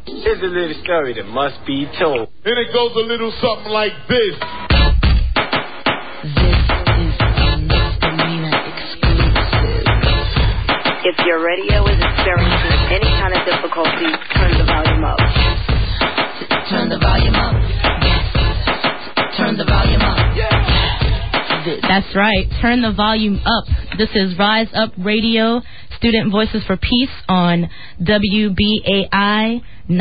Here's a little story that must be told. And it goes a little something like this. This is a Misdemeanor exclusive. If your radio is experiencing any kind of difficulty, turn the volume up. Turn the volume up. Turn the volume up. That's right. Turn the volume up. This is Rise Up Radio, Student Voices for Peace on WBAI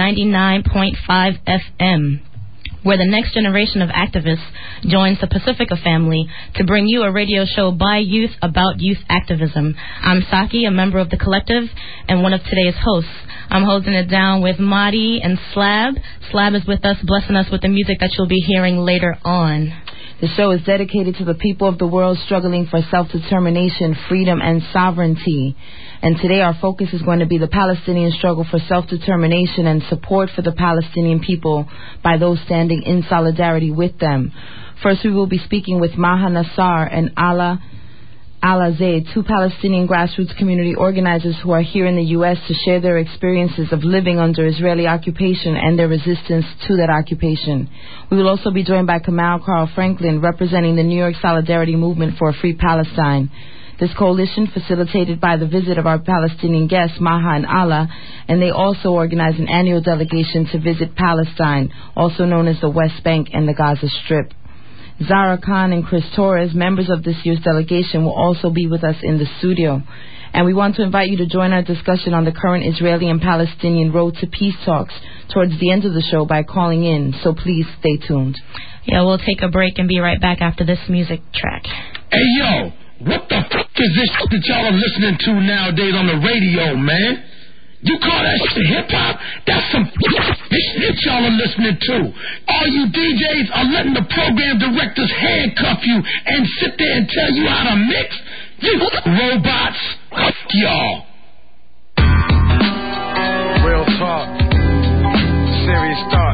99.5 FM, where the next generation of activists joins the Pacifica family to bring you a radio show by youth about youth activism. I'm Saki, a member of the collective and one of today's hosts. I'm holding it down with Mahdi and Slab. Slab is with us, blessing us with the music that you'll be hearing later on. The show is dedicated to the people of the world struggling for self-determination, freedom, and sovereignty. And today our focus is going to be the Palestinian struggle for self-determination and support for the Palestinian people by those standing in solidarity with them. First, we will be speaking with Maha Nassar and Ala Zaid, two Palestinian grassroots community organizers who are here in the U.S. to share their experiences of living under Israeli occupation and their resistance to that occupation. We will also be joined by Kamal Carl Franklin, representing the New York Solidarity Movement for a Free Palestine. This coalition facilitated by the visit of our Palestinian guests, Maha and Ala, and they also organize an annual delegation to visit Palestine, also known as the West Bank and the Gaza Strip. Zara Khan and Chris Torres, members of this year's delegation, will also be with us in the studio. And we want to invite you to join our discussion on the current Israeli and Palestinian road to peace talks towards the end of the show by calling in, so please stay tuned. Yeah, we'll take a break and be right back after this music track. Hey, yo, what the f*** is this that y'all are listening to nowadays on the radio, man? You call that shit hip-hop? That's some shit y'all are listening to. All you DJs are letting the program directors handcuff you and sit there and tell you how to mix? You robots, y'all. Real talk. Serious thought.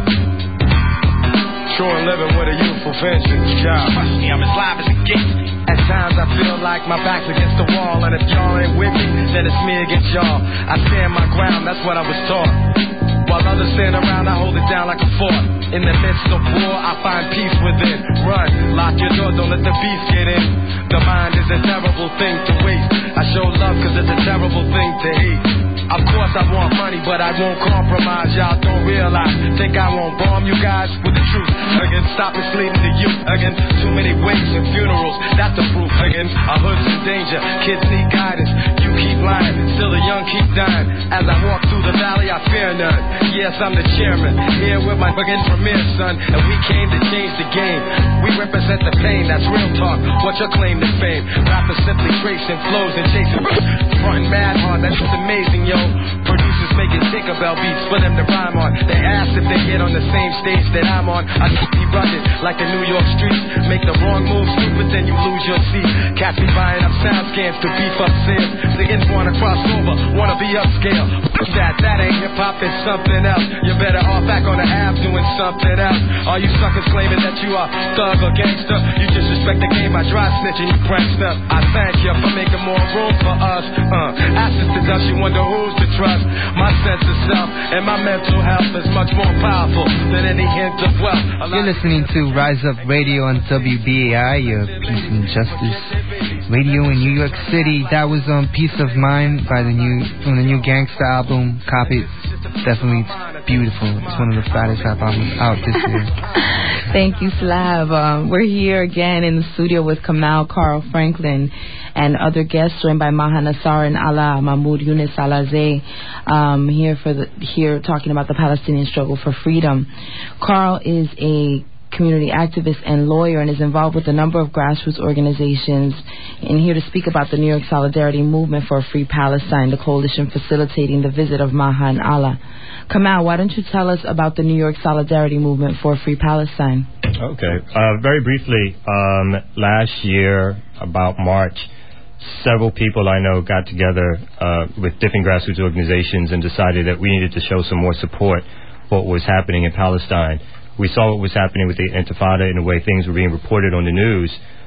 True and living with a youthful vengeance. Job. Trust me, I'm as live as it gets. At times I feel like my back's against the wall, and if y'all ain't with me, then it's me against y'all. I stand my ground, that's what I was taught. While others stand around, I hold it down like a fort. In the midst of war, I find peace within. Run, lock your door, don't let the beast get in. The mind is a terrible thing to waste. I show love cause it's a terrible thing to hate. Of course I want money, but I won't compromise. Y'all don't realize. Think I won't bomb you guys with the truth. Again, stop misleading the youth. Again, too many wakes and funerals. That's the proof. Again, our hood's in danger. Kids need guidance. You keep lying, still the young keep dying. As I walk through the valley, I fear none. Yes, I'm the chairman. Here with my fucking premier son, and we came to change the game. We represent the pain. That's real talk. What's your claim to fame? Rappers simply tracing flows and chasing. Frontin' mad hard. That's just amazing, yo. Producers making Tinkerbell beats for them to rhyme on. They ask if they get on the same stage that I'm on. I just be rugged like the New York streets. Make the wrong move, stupid, then you lose your seat. Cats be buying up sound scams to beef up sales. Niggas wanna cross over, wanna be upscale. That ain't hip hop, it's something else. You're better off back on the Ave doing something else. All you suckers claiming that you are thug or gangster, you disrespect the game by dry snitching, you prankster. I thank you for making more room for us. Ashes to dust, you wonder who's to trust. My sense of self and my mental health is much more powerful than any hint of wealth. You're listening to Rise Up Radio on WBAI, your Peace and Justice radio in New York City. That was Peace of Mind from the new Gangsta album, Cop It. Definitely beautiful. It's one of the fattest albums out this year. Thank you, Slav. We're here again in the studio with Kamal Carl Franklin and other guests, joined by Maha Nassar and Ala Mahmoud Yunus Alazeh, here talking about the Palestinian struggle for freedom. Carl is a community activist and lawyer and is involved with a number of grassroots organizations, and here to speak about the New York Solidarity Movement for a Free Palestine, the coalition facilitating the visit of Maha and Ala. Kamal, why don't you tell us about the New York Solidarity Movement for a Free Palestine? Okay. Very briefly, last year, about March, several people I know got together with different grassroots organizations and decided that we needed to show some more support for what was happening in Palestine. We saw what was happening with the Intifada and the way things were being reported on the news.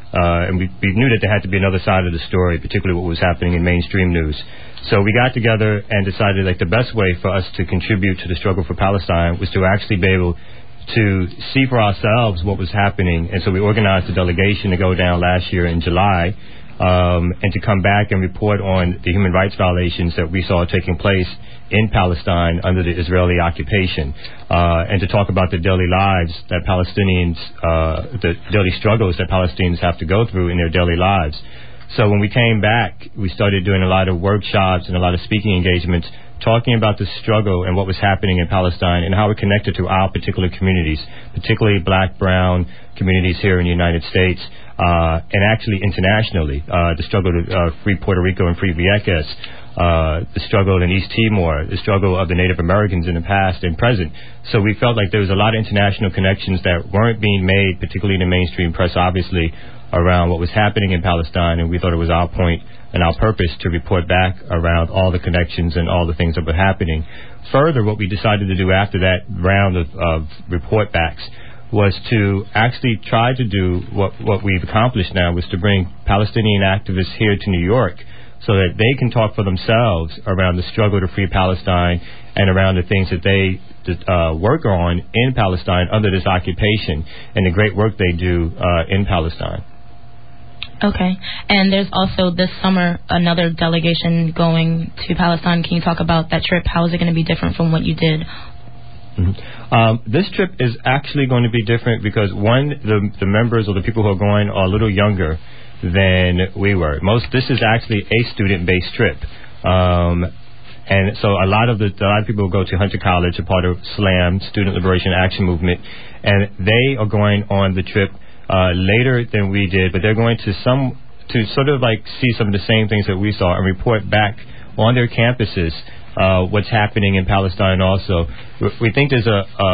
And we knew that there had to be another side of the story, particularly what was happening in mainstream news. So we got together and decided that the best way for us to contribute to the struggle for Palestine was to actually be able to see for ourselves what was happening. And so we organized a delegation to go down last year in July and to come back and report on the human rights violations that we saw taking place in Palestine under the Israeli occupation, and to talk about the daily lives that Palestinians, the daily struggles that Palestinians have to go through in their daily lives. So when we came back, we started doing a lot of workshops and a lot of speaking engagements talking about the struggle and what was happening in Palestine and how it connected to our particular communities, particularly black, brown communities here in the United States, and actually internationally, the struggle to free Puerto Rico and free Vieques, the struggle in East Timor, the struggle of the Native Americans in the past and present. So we felt like there was a lot of international connections that weren't being made, particularly in the mainstream press, obviously, around what was happening in Palestine, and we thought it was our point and our purpose to report back around all the connections and all the things that were happening. Further, what we decided to do after that round of report backs was to actually try to do what we've accomplished now, was to bring Palestinian activists here to New York so that they can talk for themselves around the struggle to free Palestine and around the things that they work on in Palestine under this occupation and the great work they do in Palestine. Okay. And there's also this summer another delegation going to Palestine. Can you talk about that trip? How is it going to be different from what you did? Mm-hmm. This trip is actually going to be different because, one, the members or the people who are going are a little younger than we were. This is actually a student-based trip. And so a lot of people who go to Hunter College, a part of SLAM, Student Liberation Action Movement, and they are going on the trip later than we did, but they're going to sort of like see some of the same things that we saw and report back on their campuses what's happening in Palestine also. We think there's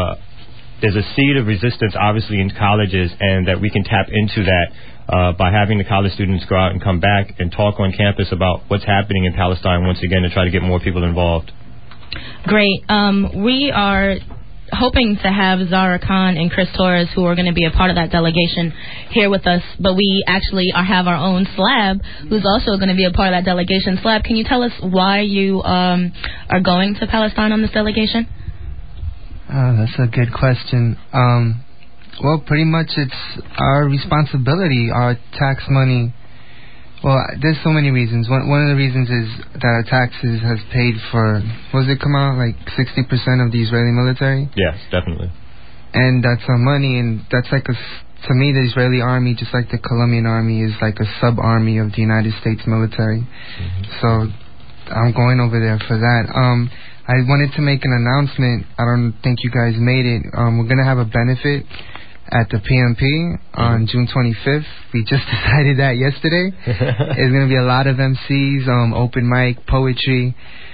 a seed of resistance obviously in colleges, and that we can tap into that by having the college students go out and come back and talk on campus about what's happening in Palestine once again, to try to get more people involved. Great. We are hoping to have Zara Khan and Chris Torres, who are going to be a part of that delegation, here with us, but we actually have our own Slab, who's also going to be a part of that delegation. Slab, can you tell us why you are going to Palestine on this delegation? That's a good question. Well, pretty much it's our responsibility, our tax money. Well, there's so many reasons. One of the reasons is that our taxes has paid for, what does it come out, like 60% of the Israeli military? Yes, definitely. And that's our money, and that's like to me, the Israeli army, just like the Colombian army, is like a sub-army of the United States military. Mm-hmm. So I'm going over there for that. I wanted to make an announcement. I don't think you guys made it. We're going to have a benefit at the PMP on June 25th. We just decided that yesterday. There's going to be a lot of MCs, open mic, poetry,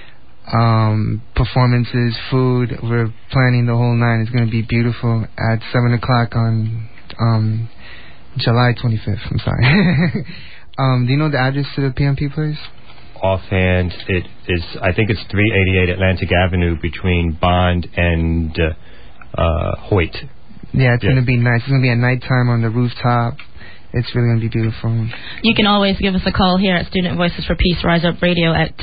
performances, food. We're planning the whole nine. It's going to be beautiful at 7 o'clock on July 25th. I'm sorry. Do you know the address to the PMP place? Offhand, it is, I think it's 388 Atlantic Avenue between Bond and Hoyt. Yeah, it's going to be nice. It's going to be at nighttime on the rooftop. It's really going to be beautiful. You can always give us a call here at Student Voices for Peace, Rise Up Radio at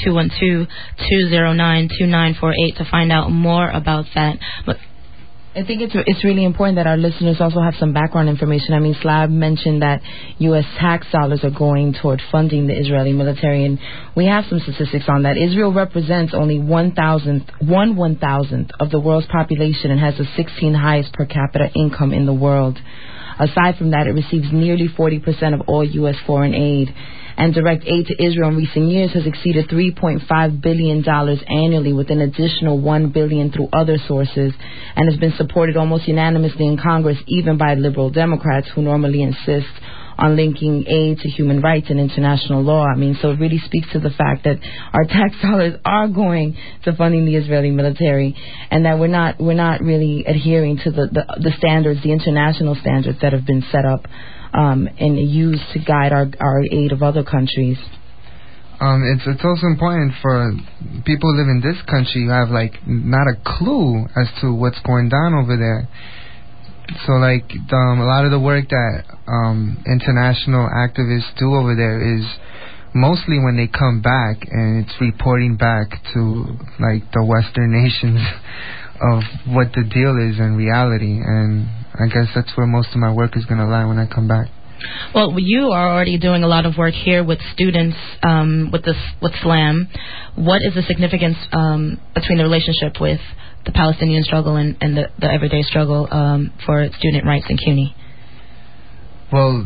212-209-2948 to find out more about that. But I think it's really important that our listeners also have some background information. I mean, Slab mentioned that U.S. tax dollars are going toward funding the Israeli military, and we have some statistics on that. Israel represents only 1/1000th of the world's population and has the 16th highest per capita income in the world. Aside from that, it receives nearly 40% of all U.S. foreign aid. And direct aid to Israel in recent years has exceeded $3.5 billion annually, with an additional $1 billion through other sources, and has been supported almost unanimously in Congress, even by liberal Democrats who normally insist on linking aid to human rights and international law. I mean, so it really speaks to the fact that our tax dollars are going to funding the Israeli military, and that we're not really adhering to the standards, the international standards that have been set up and used to guide our aid of other countries. It's also important for people who live in this country who have like not a clue as to what's going down over there. So like a lot of the work that international activists do over there is mostly when they come back and it's reporting back to like the Western nations of what the deal is in reality, and I guess that's where most of my work is going to lie when I come back. Well, you are already doing a lot of work here with students with SLAM. What is the significance between the relationship with the Palestinian struggle and the everyday struggle for student rights in CUNY? Well,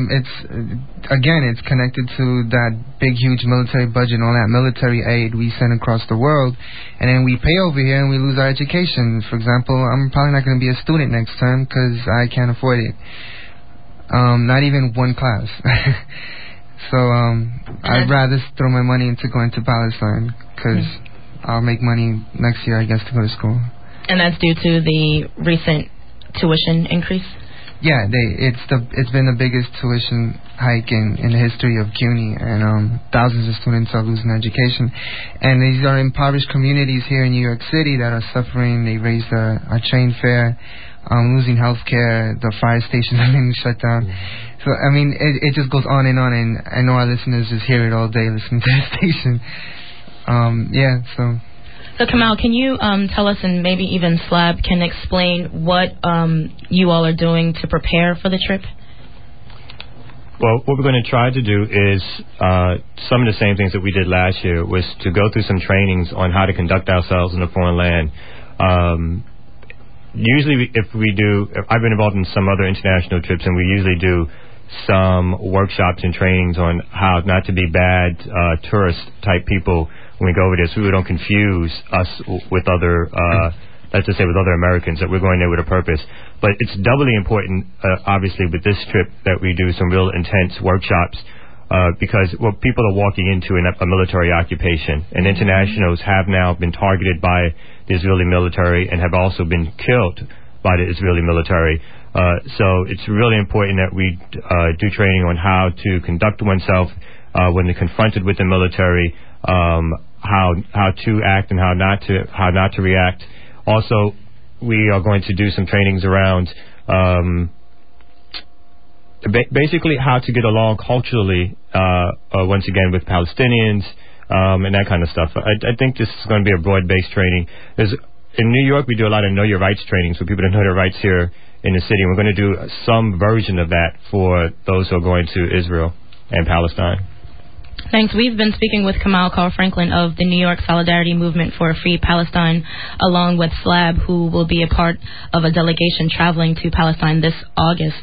it's connected to that big, huge military budget and all that military aid we send across the world, and then we pay over here and we lose our education. For example, I'm probably not going to be a student next term because I can't afford it. Not even one class. So I'd rather throw my money into going to Palestine because I'll make money next year, I guess, to go to school. And that's due to the recent tuition increase? Yeah, it's been the biggest tuition hike in the history of CUNY, and thousands of students are losing education. And these are impoverished communities here in New York City that are suffering. They raised our train fare, losing health care, the fire stations are being shut down. So, I mean, it just goes on, and I know our listeners just hear it all day listening to the station. So Kamal, can you tell us, and maybe even Slab can explain what you all are doing to prepare for the trip? Well, what we're going to try to do is some of the same things that we did last year, was to go through some trainings on how to conduct ourselves in a foreign land. Usually, I've been involved in some other international trips, and we usually do some workshops and trainings on how not to be bad tourist-type people when we go over there, so we don't confuse us with other, let's just say with other Americans, that we're going there with a purpose. But it's doubly important, obviously, with this trip that we do some real intense workshops, because people are walking into a military occupation, and internationals have now been targeted by the Israeli military and have also been killed by the Israeli military. So it's really important that we do training on how to conduct oneself when they're confronted with the military, how to act and how not to react. Also, we are going to do some trainings around basically how to get along culturally, once again, with Palestinians, and that kind of stuff. I think this is going to be a broad-based training. In New York, we do a lot of Know Your Rights trainings for people to know their rights here in the city. We're going to do some version of that for those who are going to Israel and Palestine. Thanks. We've been speaking with Kamal Carl Franklin of the New York Solidarity Movement for a Free Palestine, along with Slab, who will be a part of a delegation traveling to Palestine this August.